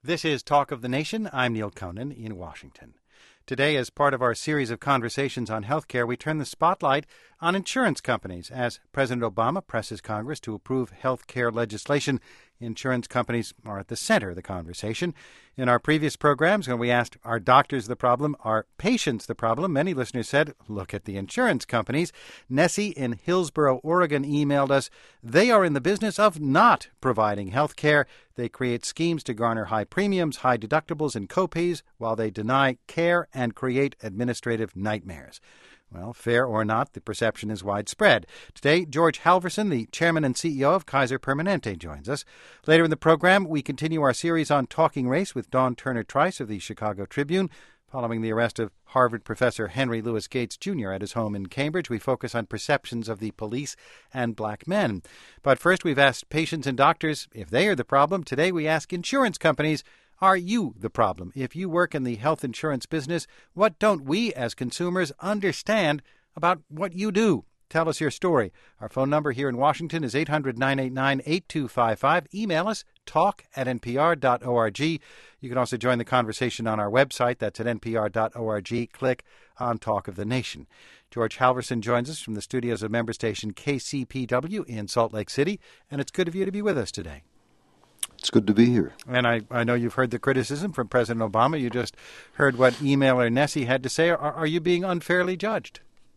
This is Talk of the Nation. I'm Neil Conan in Washington. Today, as part of our series of conversations on healthcare, we turn the spotlight on insurance companies. As President Obama presses Congress to approve healthcare legislation, insurance companies are at the center of the conversation. In our previous programs, when we asked, are doctors the problem? Are patients the problem? Many listeners said, look at the insurance companies. Nessie in Hillsboro, Oregon emailed us, they are in the business of not providing health care. They create schemes to garner high premiums, high deductibles, and copays while they deny care and create administrative nightmares. Well, fair or not, the perception is widespread. Today, George Halvorson, the chairman and CEO of Kaiser Permanente, joins us. Later in the program, we continue our series on Talking Race with Dawn Turner-Trice of the Chicago Tribune. Following the arrest of Harvard professor Henry Louis Gates, Jr. at his home in Cambridge, we focus on perceptions of the police and black men. But first, we've asked patients and doctors if they are the problem. Today, we ask insurance companies, are you the problem? If you work in the health insurance business, what don't we as consumers understand about what you do? Tell us your story. Our phone number here in Washington is 800-989-8255. Email us, talk@npr.org. You can also join the conversation on our website. That's at npr.org. Click on Talk of the Nation. George Halvorson joins us from the studios of member station KCPW in Salt Lake City, and it's good of you to be with us today. It's good to be here. And I know you've heard the criticism from President Obama. You just heard what emailer Nessie had to say. Are you being unfairly judged?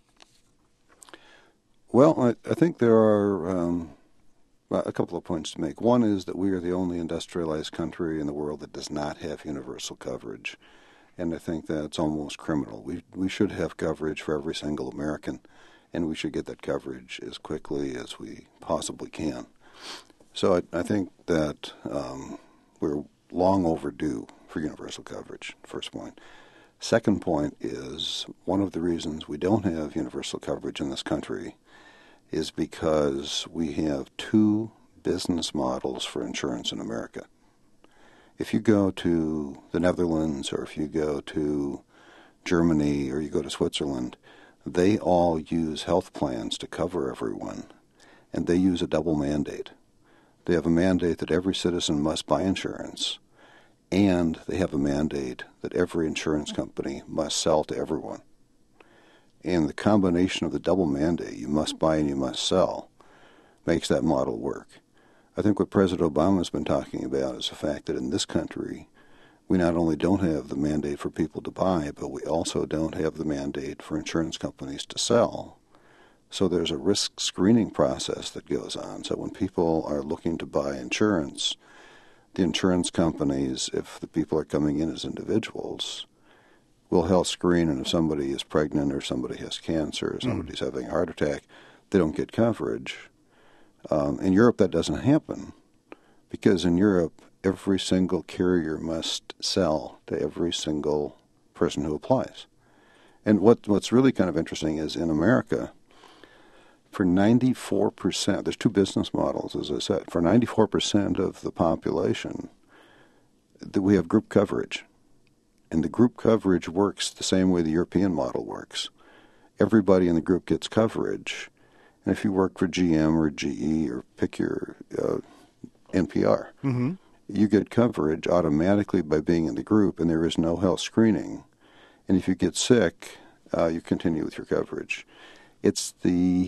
Well, I think there are a couple of points to make. One is that we are the only industrialized country in the world that does not have universal coverage. And I think that's almost criminal. We should have coverage for every single American, and we should get that coverage as quickly as we possibly can. So I think that we're long overdue for universal coverage, first point. Second point is one of the reasons we don't have universal coverage in this country is because we have two business models for insurance in America. If you go to the Netherlands or if you go to Germany or you go to Switzerland, they all use health plans to cover everyone, and they use a double mandate. They have a mandate that every citizen must buy insurance, and they have a mandate that every insurance company must sell to everyone. And the combination of the double mandate, you must buy and you must sell, makes that model work. I think what President Obama has been talking about is the fact that in this country, we not only don't have the mandate for people to buy, but we also don't have the mandate for insurance companies to sell. So there's a risk screening process that goes on. So when people are looking to buy insurance, the insurance companies, if the people are coming in as individuals, will health screen, and if somebody is pregnant or somebody has cancer or somebody's having a heart attack, they don't get coverage. In Europe, that doesn't happen because in Europe, every single carrier must sell to every single person who applies. And what's really kind of interesting is in America, for 94%, there's two business models, as I said. For 94% of the population, that we have group coverage. And the group coverage works the same way the European model works. Everybody in the group gets coverage. And if you work for GM or GE or pick your NPR, you get coverage automatically by being in the group, and there is no health screening. And if you get sick, you continue with your coverage. It's the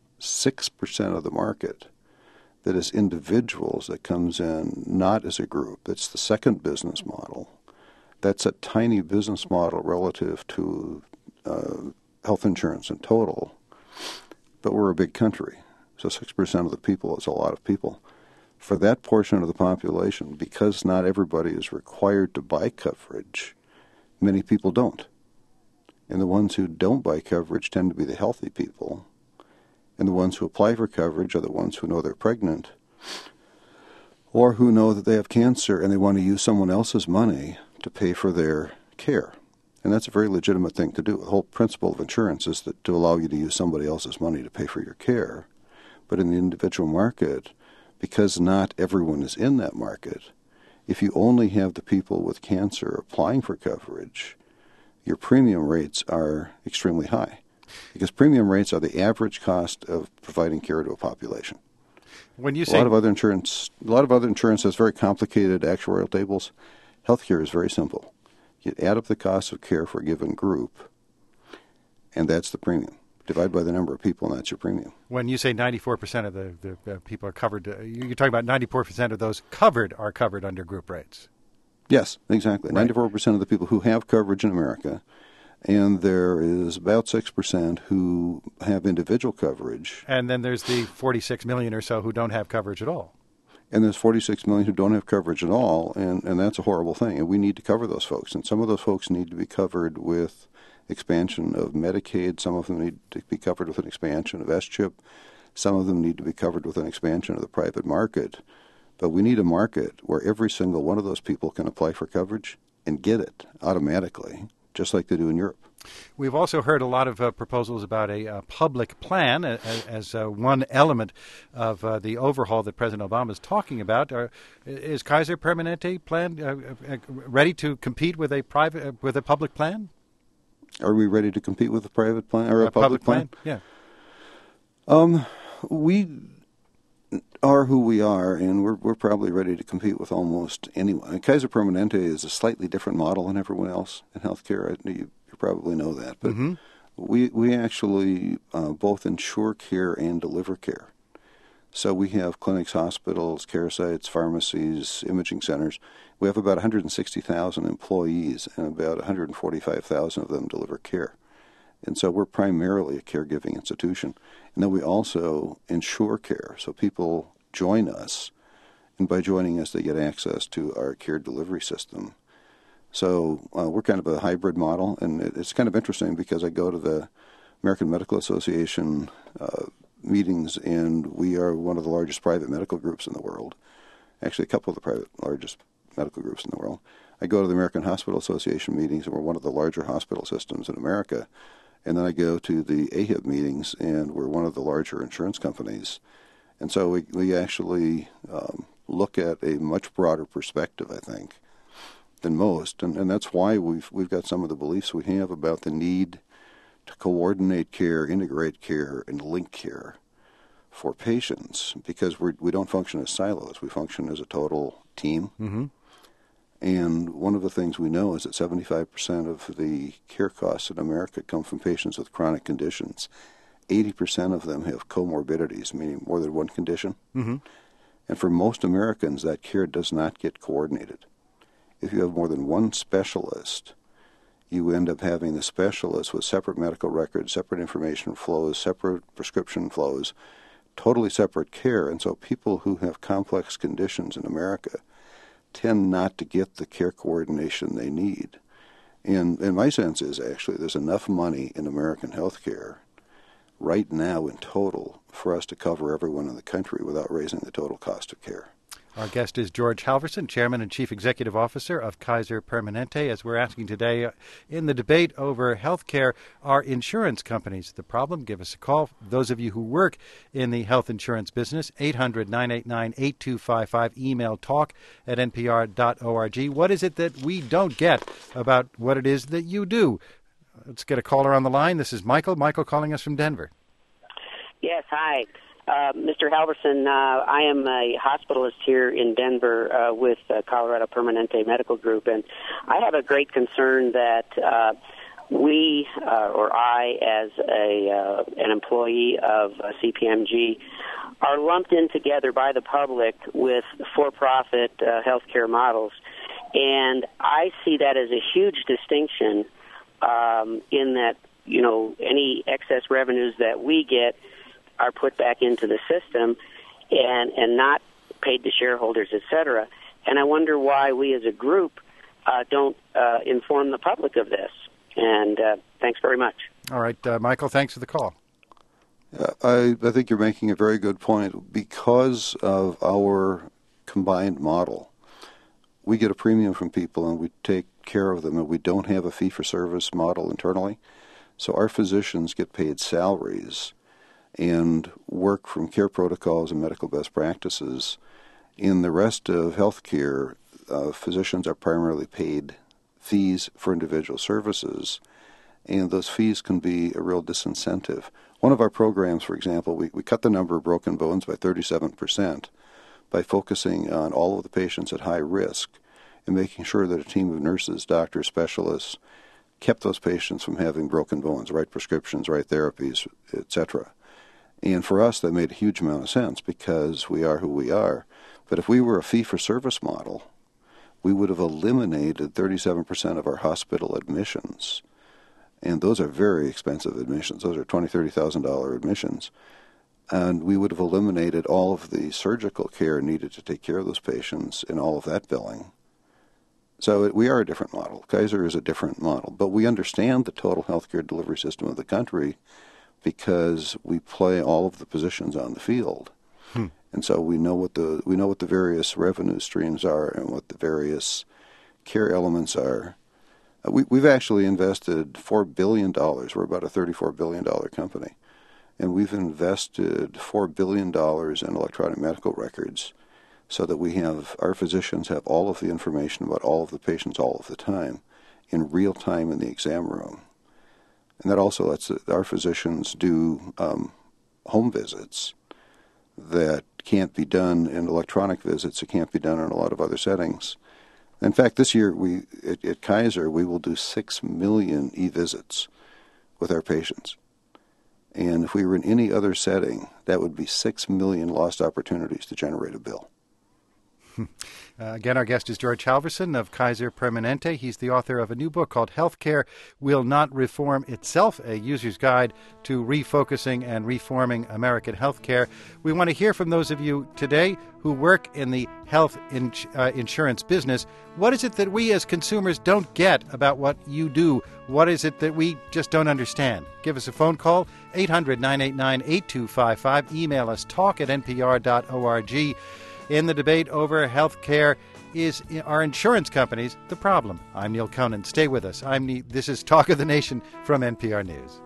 6% of the market that is individuals that comes in not as a group. That's the second business model. That's a tiny business model relative to health insurance in total. But we're a big country, so 6% of the people is a lot of people. For that portion of the population, because not everybody is required to buy coverage, many people don't. And the ones who don't buy coverage tend to be the healthy people. And the ones who apply for coverage are the ones who know they're pregnant or who know that they have cancer and they want to use someone else's money to pay for their care. And that's a very legitimate thing to do. The whole principle of insurance is that to allow you to use somebody else's money to pay for your care. But in the individual market, because not everyone is in that market, if you only have the people with cancer applying for coverage, your premium rates are extremely high. Because premium rates are the average cost of providing care to a population. When you a lot of other insurance has very complicated actuarial tables, Healthcare is very simple. You add up the cost of care for a given group, and that's the premium. Divide by the number of people, and that's your premium. When you say 94% of the people are covered, you're talking about 94% of those covered are covered under group rates. Yes, exactly. Right. 94% of the people who have coverage in America, and there is about 6% who have individual coverage. And then there's the 46 million or so who don't have coverage at all. And there's 46 million who don't have coverage at all, and that's a horrible thing. And we need to cover those folks. And some of those folks need to be covered with expansion of Medicaid. Some of them need to be covered with an expansion of SCHIP. Some of them need to be covered with an expansion of the private market. But we need a market where every single one of those people can apply for coverage and get it automatically, just like they do in Europe. We've also heard a lot of proposals about a public plan as one element of the overhaul that President Obama is talking about. Is Kaiser Permanente plan ready to compete with a public plan? Are we ready to compete with a private plan or a public plan? Yeah. We are who we are, and we're probably ready to compete with almost anyone. And Kaiser Permanente is a slightly different model than everyone else in healthcare. You probably know that, but we actually both insure care and deliver care. So we have clinics, hospitals, care sites, pharmacies, imaging centers. We have about 160,000 employees, and about 145,000 of them deliver care. And so we're primarily a caregiving institution. And then we also insure care. So people join us, and by joining us, they get access to our care delivery system. So we're kind of a hybrid model, and it's kind of interesting because I go to the American Medical Association meetings, and we are one of the largest private medical groups in the world. Actually, a couple of the largest medical groups in the world. I go to the American Hospital Association meetings, and we're one of the larger hospital systems in America. And then I go to the AHIP meetings, and we're one of the larger insurance companies. And so we actually look at a much broader perspective, I think, than most. And that's why we've got some of the beliefs we have about the need to coordinate care, integrate care, and link care for patients, because we don't function as silos. We function as a total team. Mm-hmm. And one of the things we know is that 75% of the care costs in America come from patients with chronic conditions. 80% of them have comorbidities, meaning more than one condition. Mm-hmm. And for most Americans, that care does not get coordinated. If you have more than one specialist, you end up having the specialist with separate medical records, separate information flows, separate prescription flows, totally separate care. And so people who have complex conditions in America tend not to get the care coordination they need. And my sense is actually there's enough money in American healthcare right now in total for us to cover everyone in the country without raising the total cost of care. Our guest is George Halverson, Chairman and Chief Executive Officer of Kaiser Permanente. As we're asking today in the debate over health care, are insurance companies the problem? Give us a call. Those of you who work in the health insurance business, 800-989-8255. Email talk@npr.org. What is it that we don't get about what it is that you do? Let's get a caller on the line. This is Michael. Michael calling us from Denver. Yes, hi. Mr. Halverson, I am a hospitalist here in Denver with Colorado Permanente Medical Group, and I have a great concern that we, or I, as an employee of CPMG, are lumped in together by the public with for-profit healthcare models, and I see that as a huge distinction in that, you know, any excess revenues that we get are put back into the system and not paid to shareholders, et cetera. And I wonder why we as a group don't inform the public of this. And thanks very much. All right, Michael, thanks for the call. I think you're making a very good point. Because of our combined model, we get a premium from people and we take care of them, and we don't have a fee-for-service model internally. So our physicians get paid salaries and work from care protocols and medical best practices. In the rest of healthcare, physicians are primarily paid fees for individual services, and those fees can be a real disincentive. One of our programs, for example, we cut the number of broken bones by 37% by focusing on all of the patients at high risk. and making sure that a team of nurses, doctors, specialists kept those patients from having broken bones, right prescriptions, right therapies, etc. And for us, that made a huge amount of sense because we are who we are. But if we were a fee-for-service model, we would have eliminated 37% of our hospital admissions. And those are very expensive admissions. Those are $20,000, $30,000 admissions. And we would have eliminated all of the surgical care needed to take care of those patients and all of that billing. So we are a different model. Kaiser is a different model. But we understand the total healthcare delivery system of the country because we play all of the positions on the field. And so we know what the various revenue streams are and what the various care elements are. We've actually invested $4 billion. We're about a $34 billion company. And we've invested $4 billion in electronic medical records so that our physicians have all of the information about all of the patients all of the time, in real time in the exam room. And that also lets our physicians do home visits that can't be done in electronic visits. It can't be done in a lot of other settings. In fact, this year at Kaiser, we will do 6 million e-visits with our patients. And if we were in any other setting, that would be 6 million lost opportunities to generate a bill. Again, our guest is George Halverson of Kaiser Permanente. He's the author of a new book called Healthcare Will Not Reform Itself, a user's guide to refocusing and reforming American healthcare. We want to hear from those of you today who work in the health insurance business. What is it that we as consumers don't get about what you do? What is it that we just don't understand? Give us a phone call, 800-989-8255. Email us, talk@npr.org. In the debate over health care, are insurance companies the problem? I'm Neil Conan. Stay with us. This is Talk of the Nation from NPR News.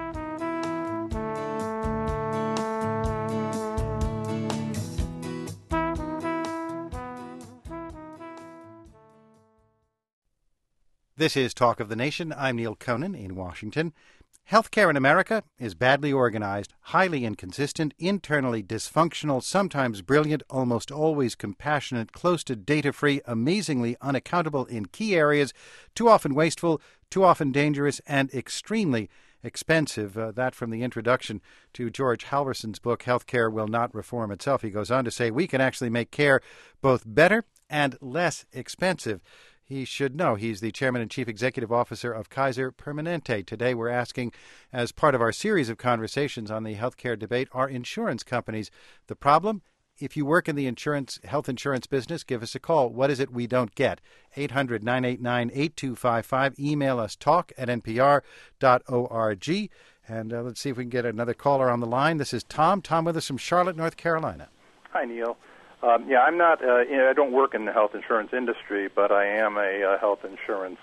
This is Talk of the Nation. I'm Neil Conan in Washington. Healthcare in America is badly organized, highly inconsistent, internally dysfunctional, sometimes brilliant, almost always compassionate, close to data-free, amazingly unaccountable in key areas, too often wasteful, too often dangerous, and extremely expensive. That from the introduction to George Halverson's book, Healthcare Will Not Reform Itself. He goes on to say we can actually make care both better and less expensive. He should know. He's the chairman and chief executive officer of Kaiser Permanente. Today we're asking, as part of our series of conversations on the healthcare debate, are insurance companies the problem? If you work in the health insurance business, give us a call. What is it we don't get? 800-989-8255. Email us, talk@npr.org. And let's see if we can get another caller on the line. This is Tom. Tom with us from Charlotte, North Carolina. Hi, Neil. I'm not. I don't work in the health insurance industry, but I am a health insurance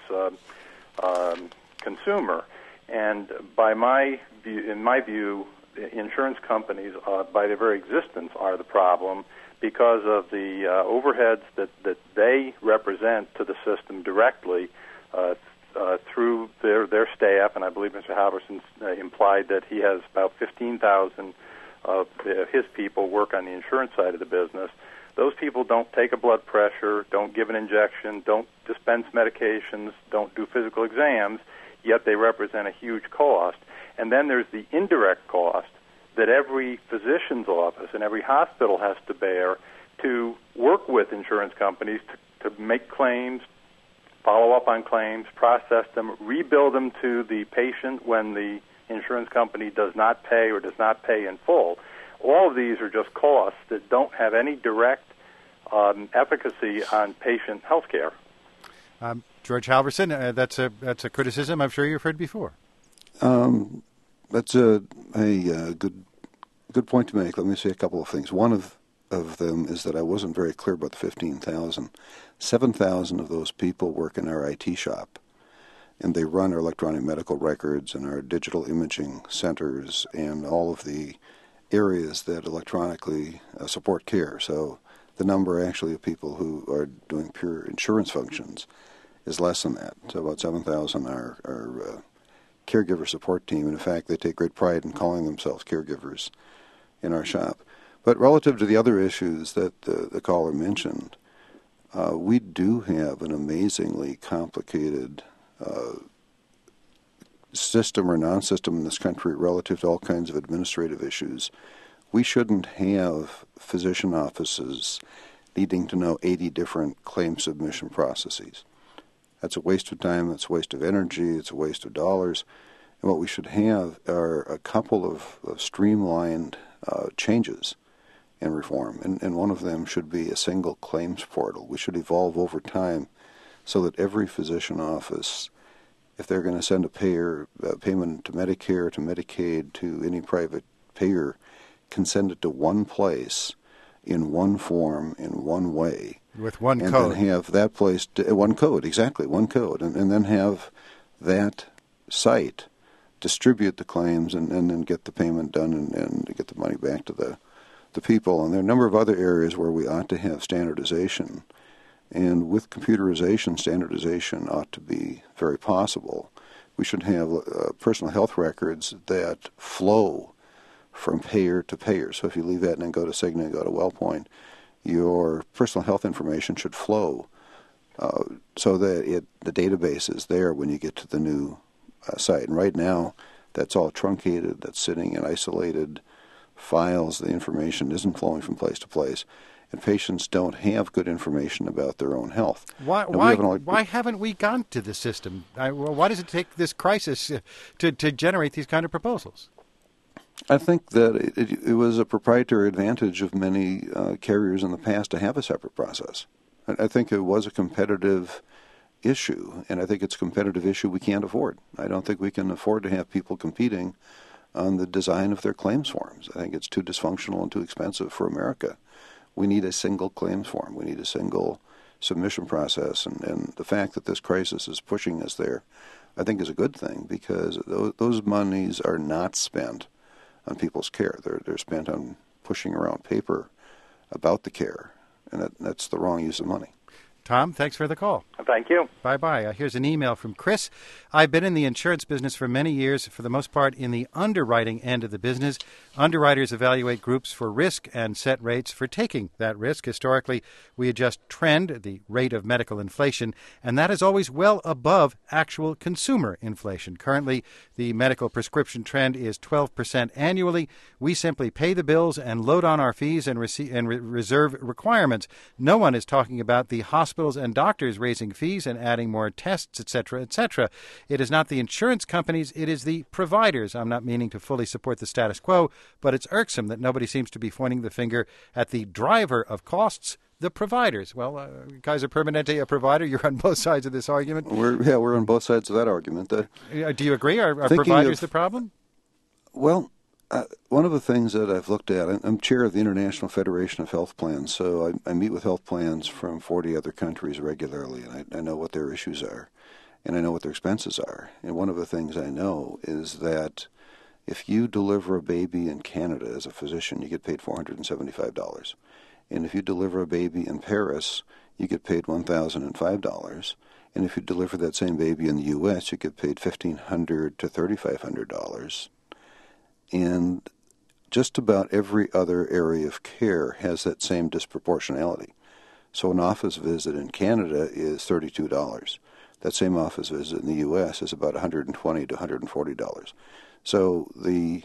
consumer. And in my view, insurance companies, by their very existence, are the problem because of the overheads that they represent to the system directly through their staff. And I believe Mr. Halverson implied that he has about 15,000 of his people work on the insurance side of the business. Those people don't take a blood pressure, don't give an injection, don't dispense medications, don't do physical exams, yet they represent a huge cost. And then there's the indirect cost that every physician's office and every hospital has to bear to work with insurance companies to make claims, follow up on claims, process them, rebill them to the patient when the insurance company does not pay or does not pay in full. All of these are just costs that don't have any direct efficacy on patient health care. George Halverson, that's a criticism I'm sure you've heard before. That's a good point to make. Let me say a couple of things. One of them is that I wasn't very clear about the 15,000. 7,000 of those people work in our IT shop, and they run our electronic medical records and our digital imaging centers and all of the areas that electronically support care. So the number actually of people who are doing pure insurance functions is less than that. So about 7,000 are caregiver support team. And in fact, they take great pride in calling themselves caregivers in our shop. But relative to the other issues that the caller mentioned, we do have an amazingly complicated system or non-system in this country relative to all kinds of administrative issues. We shouldn't have physician offices needing to know 80 different claim submission processes. That's a waste of time, it's a waste of energy, it's a waste of dollars. And what we should have are a couple of streamlined changes in reform. And one of them should be a single claims portal. We should evolve over time so that every physician office, if they're going to send a payment to Medicare, to Medicaid, to any private payer, can send it to one place in one form, in one way. With one and code. And then have that place, one code, exactly, one code. And then have that site distribute the claims and then get the payment done and get the money back to the people. And there are a number of other areas where we ought to have standardization. And with computerization, standardization ought to be very possible. We should have personal health records that flow from payer to payer. So if you leave Aetna and go to Cigna and go to WellPoint, your personal health information should flow so that the database is there when you get to the new site. And right now, that's all truncated, that's sitting in isolated files. The information isn't flowing from place to place. And patients don't have good information about their own health. Why haven't we gone to the system? Why does it take this crisis to generate these kind of proposals? I think that it was a proprietary advantage of many carriers in the past to have a separate process. I think it was a competitive issue, and I think it's a competitive issue we can't afford. I don't think we can afford to have people competing on the design of their claims forms. I think it's too dysfunctional and too expensive for America. We need a single claims form. We need a single submission process, and the fact that this crisis is pushing us there, I think, is a good thing, because those monies are not spent on people's care. They're spent on pushing around paper about the care, and that's the wrong use of money. Tom, thanks for the call. Thank you. Bye-bye. Here's an email from Chris. I've been in the insurance business for many years, for the most part in the underwriting end of the business. Underwriters evaluate groups for risk and set rates for taking that risk. Historically, we adjust trend, the rate of medical inflation, and that is always well above actual consumer inflation. Currently, the medical prescription trend is 12% annually. We simply pay the bills and load on our fees and reserve requirements. No one is talking about the hospitals and doctors raising fees and adding more tests, etc., etc. It is not the insurance companies, it is the providers. I'm not meaning to fully support the status quo, but it's irksome that nobody seems to be pointing the finger at the driver of costs, the providers. Well, Kaiser Permanente, a provider, you're on both sides of this argument. We're on both sides of that argument. Do you agree? Are providers the problem? Well, one of the things that I've looked at, I'm chair of the International Federation of Health Plans, so I meet with health plans from 40 other countries regularly, and I know what their issues are, and I know what their expenses are. And one of the things I know is that if you deliver a baby in Canada as a physician, you get paid $475. And if you deliver a baby in Paris, you get paid $1,005. And if you deliver that same baby in the U.S., you get paid $1,500 to $3,500. And just about every other area of care has that same disproportionality. So an office visit in Canada is $32. That same office visit in the U.S. is about $120 to $140. So the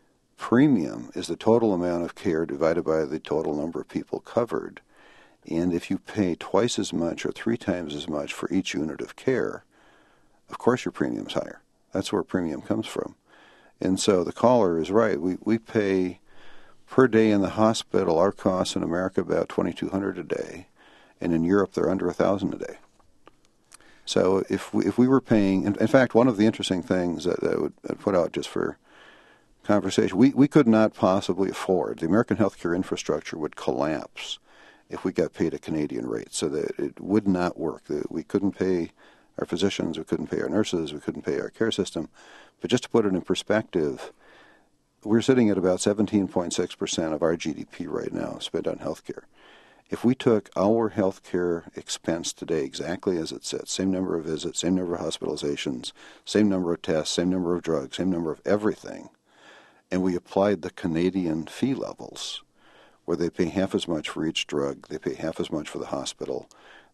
premium is the total amount of care divided by the total number of people covered. And if you pay twice as much or 3 times as much for each unit of care, of course your premium's higher. That's where premium comes from. And so the caller is right. We pay per day in the hospital, our costs in America about $2,200 a day, and in Europe they're under $1,000 a day. So if we were paying, in fact, one of the interesting things that I would put out just for conversation, we could not possibly afford, the American healthcare infrastructure would collapse if we got paid a Canadian rate, so that it would not work. We couldn't pay our physicians, we couldn't pay our nurses, we couldn't pay our care system. But just to put it in perspective, we're sitting at about 17.6% of our GDP right now spent on healthcare. If we took our healthcare expense today exactly as it sits, same number of visits, same number of hospitalizations, same number of tests, same number of drugs, same number of everything, and we applied the Canadian fee levels, where they pay half as much for each drug, they pay half as much for the hospital,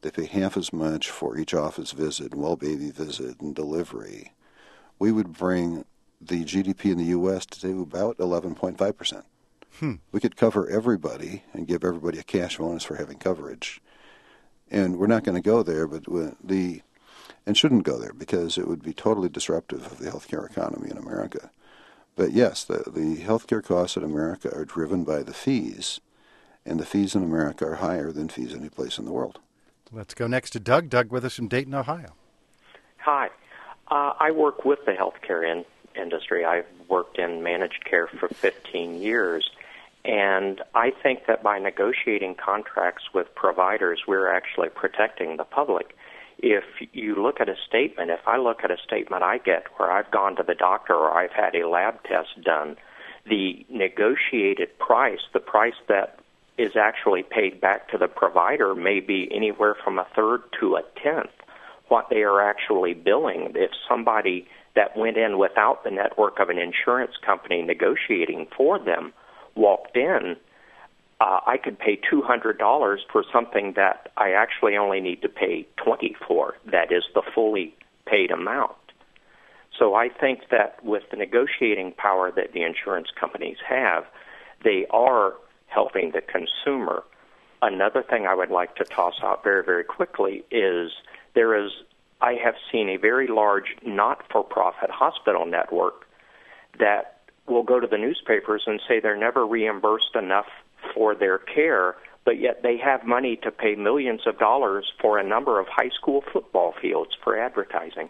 They pay half as much for each office visit and well-baby visit and delivery. We would bring the GDP in the U.S. to about 11.5%. We could cover everybody and give everybody a cash bonus for having coverage. And we're not going to go there, and shouldn't go there because it would be totally disruptive of the healthcare economy in America. But yes, the healthcare costs in America are driven by the fees, and the fees in America are higher than fees any place in the world. Let's go next to Doug. Doug with us from Dayton, Ohio. Hi. I work with the healthcare industry. I've worked in managed care for 15 years. And I think that by negotiating contracts with providers, we're actually protecting the public. If you look at a statement, if I look at a statement I get where I've gone to the doctor or I've had a lab test done, the negotiated price, the price that is actually paid back to the provider may be anywhere from a third to a tenth what they are actually billing. If somebody that went in without the network of an insurance company negotiating for them walked in, I could pay $200 for something that I actually only need to pay $20 for. That is the fully paid amount. So I think that with the negotiating power that the insurance companies have, they are helping the consumer. Another thing I would like to toss out very, very quickly is I have seen a very large not-for-profit hospital network that will go to the newspapers and say they're never reimbursed enough for their care, but yet they have money to pay millions of dollars for a number of high school football fields for advertising.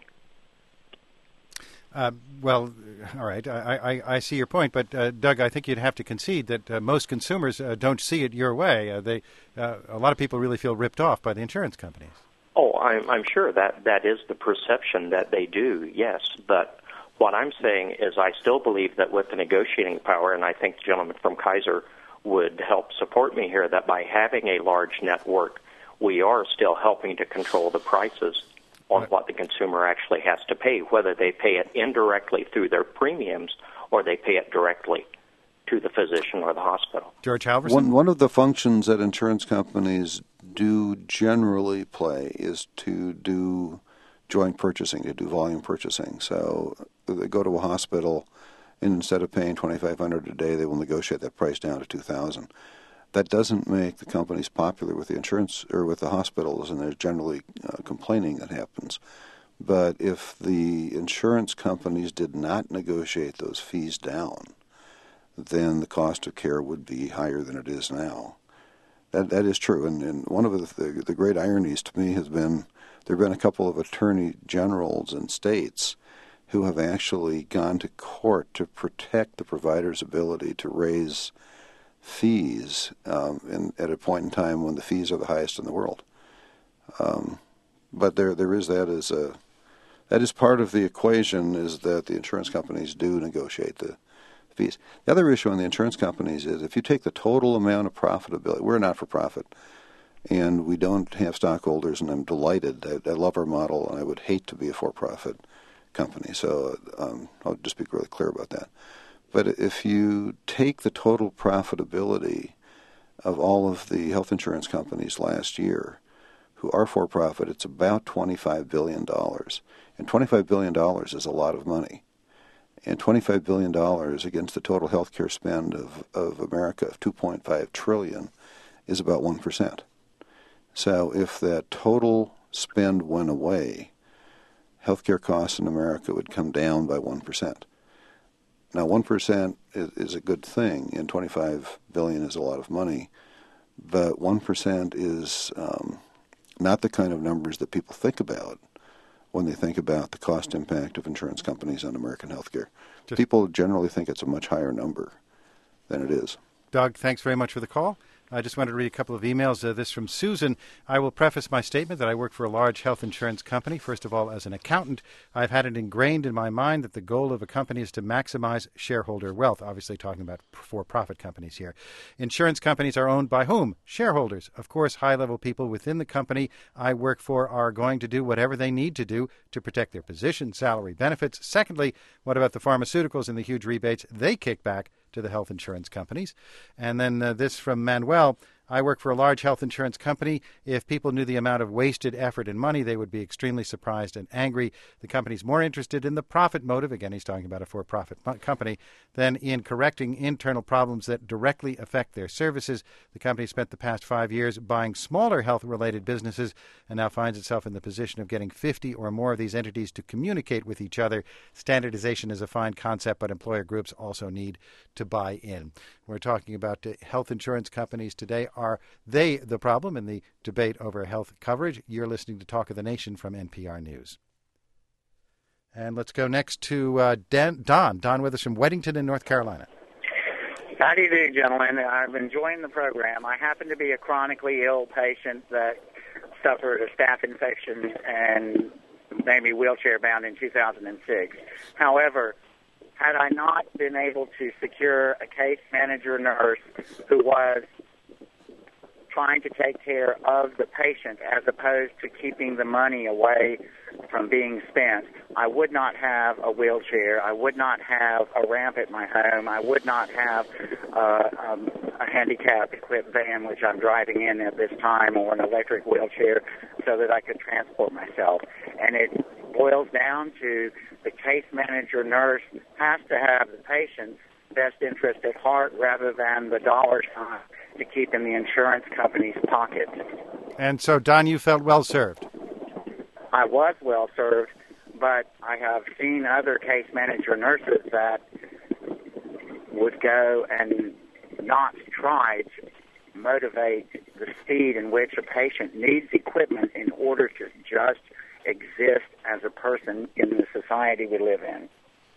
Well, all right, I see your point, but Doug, I think you'd have to concede that most consumers don't see it your way. A lot of people really feel ripped off by the insurance companies. Oh, I'm sure that is the perception that they do, yes, but what I'm saying is I still believe that with the negotiating power, and I think the gentleman from Kaiser would help support me here, that by having a large network, we are still helping to control the prices on what the consumer actually has to pay, whether they pay it indirectly through their premiums or they pay it directly to the physician or the hospital. George Halverson? One of the functions that insurance companies do generally play is to do joint purchasing, to do volume purchasing. So they go to a hospital, and instead of paying $2,500 a day, they will negotiate that price down to $2,000. That doesn't make the companies popular with the insurance or with the hospitals, and there's generally complaining that happens. But if the insurance companies did not negotiate those fees down, then the cost of care would be higher than it is now. That is true, and one of the great ironies to me has been there have been a couple of attorney generals in states who have actually gone to court to protect the provider's ability to raise fees at a point in time when the fees are the highest in the world. But there is that is part of the equation, is that the insurance companies do negotiate the fees. The other issue on the insurance companies is if you take the total amount of profitability, we're not for profit, and we don't have stockholders, and I'm delighted. I love our model, and I would hate to be a for-profit company. So I'll just be really clear about that. But if you take the total profitability of all of the health insurance companies last year who are for-profit, it's about $25 billion. And $25 billion is a lot of money. And $25 billion against the total health care spend of America of $2.5 trillion is about 1%. So if that total spend went away, healthcare costs in America would come down by 1%. Now, 1% is a good thing, and $25 billion is a lot of money, but 1% is not the kind of numbers that people think about when they think about the cost impact of insurance companies on American healthcare. People generally think it's a much higher number than it is. Doug, thanks very much for the call. I just wanted to read a couple of emails. This from Susan. I will preface my statement that I work for a large health insurance company. First of all, as an accountant, I've had it ingrained in my mind that the goal of a company is to maximize shareholder wealth. Obviously talking about for-profit companies here. Insurance companies are owned by whom? Shareholders. Of course, high-level people within the company I work for are going to do whatever they need to do to protect their position, salary, benefits. Secondly, what about the pharmaceuticals and the huge rebates they kick back to the health insurance companies? And then this from Manuel. I work for a large health insurance company. If people knew the amount of wasted effort and money, they would be extremely surprised and angry. The company's more interested in the profit motive," again, he's talking about a for-profit company, "than in correcting internal problems that directly affect their services. The company spent the past 5 years buying smaller health-related businesses and now finds itself in the position of getting 50 or more of these entities to communicate with each other. Standardization is a fine concept, but employer groups also need to buy in." We're talking about health insurance companies today. Are they the problem in the debate over health coverage? You're listening to Talk of the Nation from NPR News. And let's go next to Don with us from Weddington in North Carolina. How do you do, gentlemen? I'm enjoying the program. I happen to be a chronically ill patient that suffered a staph infection and made me wheelchair-bound in 2006. However, had I not been able to secure a case manager nurse who was trying to take care of the patient as opposed to keeping the money away from being spent, I would not have a wheelchair. I would not have a ramp at my home. I would not have a handicap-equipped van, which I'm driving in at this time, or an electric wheelchair so that I could transport myself. And it boils down to the case manager nurse has to have the patient's best interest at heart rather than the dollar sign to keep in the insurance company's pocket. And so, Don, you felt well served. I was well served, but I have seen other case manager nurses that would go and not try to motivate the speed in which a patient needs equipment in order to just exist as a person in the society we live in.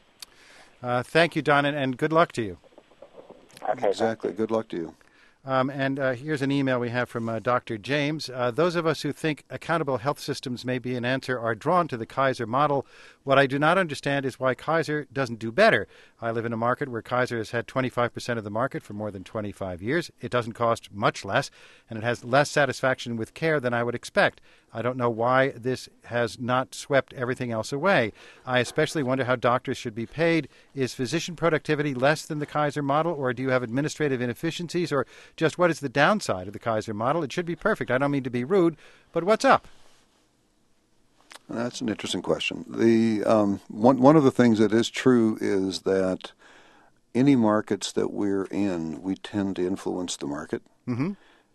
Thank you, Don, and good luck to you. Okay, exactly. Good luck to you. And here's an email we have from Dr. James. Those of us who think accountable health systems may be an answer are drawn to the Kaiser model. What I do not understand is why Kaiser doesn't do better. I live in a market where Kaiser has had 25% of the market for more than 25 years. It doesn't cost much less, and it has less satisfaction with care than I would expect. I don't know why this has not swept everything else away. I especially wonder how doctors should be paid. Is physician productivity less than the Kaiser model, or do you have administrative inefficiencies, or just what is the downside of the Kaiser model? It should be perfect. I don't mean to be rude, but what's up? That's an interesting question. The one of the things that is true is that any markets that we're in, we tend to influence the market. Mm-hmm.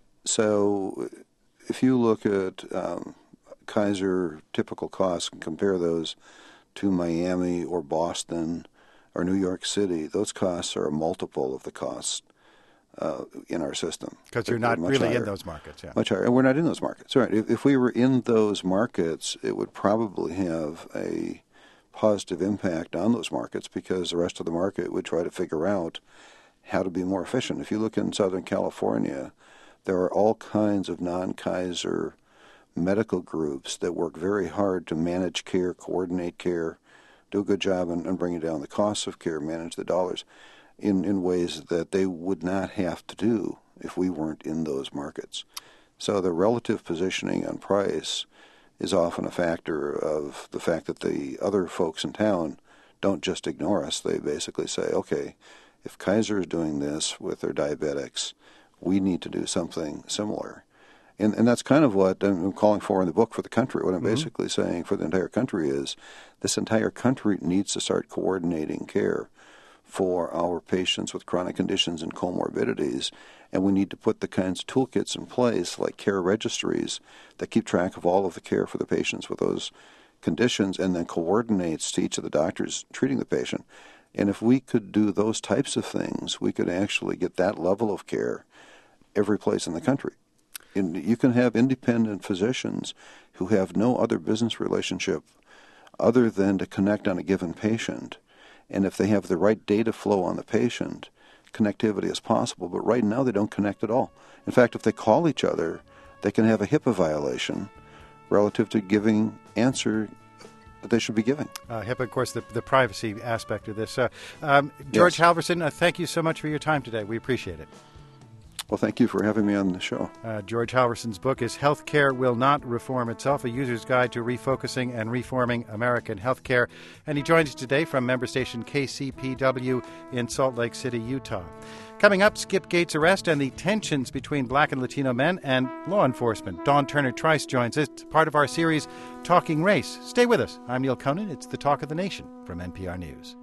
So if you look at Kaiser typical costs and compare those to Miami or Boston or New York City, those costs are a multiple of the costs in our system. Because you're not really higher, in those markets. Yeah. Much higher. And we're not in those markets. Right. If we were in those markets, it would probably have a positive impact on those markets because the rest of the market would try to figure out how to be more efficient. If you look in Southern California, there are all kinds of non-Kaiser medical groups that work very hard to manage care, coordinate care, do a good job in bringing down the costs of care, manage the dollars in ways that they would not have to do if we weren't in those markets. So the relative positioning on price is often a factor of the fact that the other folks in town don't just ignore us. They basically say, okay, if Kaiser is doing this with their diabetics, we need to do something similar. And that's kind of what I'm calling for in the book for the country. What I'm basically saying for the entire country is this entire country needs to start coordinating care for our patients with chronic conditions and comorbidities, and we need to put the kinds of toolkits in place like care registries that keep track of all of the care for the patients with those conditions and then coordinates to each of the doctors treating the patient. And if we could do those types of things, we could actually get that level of care every place in the country. And you can have independent physicians who have no other business relationship other than to connect on a given patient. And if they have the right data flow on the patient, connectivity is possible. But right now they don't connect at all. In fact, if they call each other, they can have a HIPAA violation relative to giving answer that they should be giving. HIPAA, of course, the privacy aspect of this. George Halverson, thank you so much for your time today. We appreciate it. Well, thank you for having me on the show. George Halverson's book is Healthcare Will Not Reform Itself, a user's guide to refocusing and reforming American healthcare. And he joins us today from member station KCPW in Salt Lake City, Utah. Coming up, Skip Gates' arrest and the tensions between Black and Latino men and law enforcement. Dawn Turner-Trice joins us, part of our series, Talking Race. Stay with us. I'm Neil Conan. It's the Talk of the Nation from NPR News.